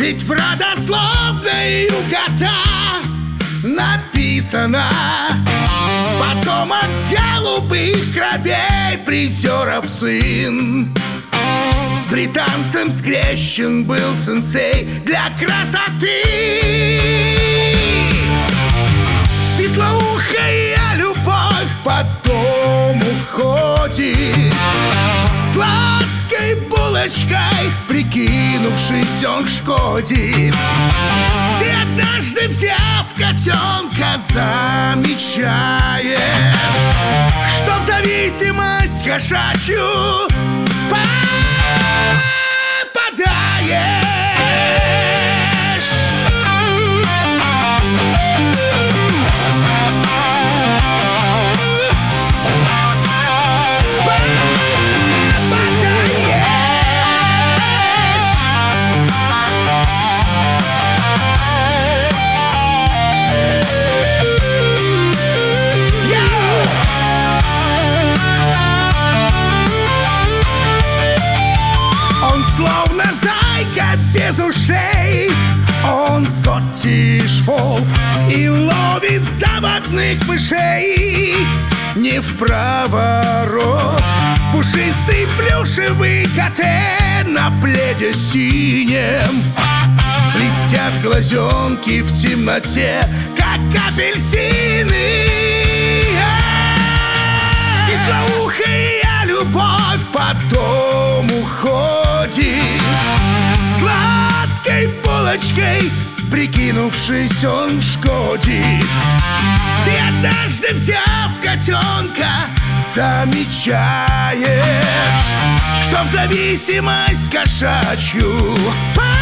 Ведь в родословной у кота написано: потом от голубых кровей призеров сын. С британцем скрещен был сенсей для красоты. Вислоухая любовь по дому ходит, сладкой булочкой прикинувшись он шкодит. Ты однажды, взяв котенка, замечаешь, что в зависимость кошачью попадаешь. Словно зайка без ушей, он скоттиш фолд и ловит заводных мышей. Не в проворот пушистый плюшевый коте на пледе синем. Блестят глазенки в темноте, как апельсины. Вислоухая любовь по дому ходит, сладкой булочкой прикинувшись он шкодит. Ты однажды, взяв котенка, замечаешь, что в зависимость кошачью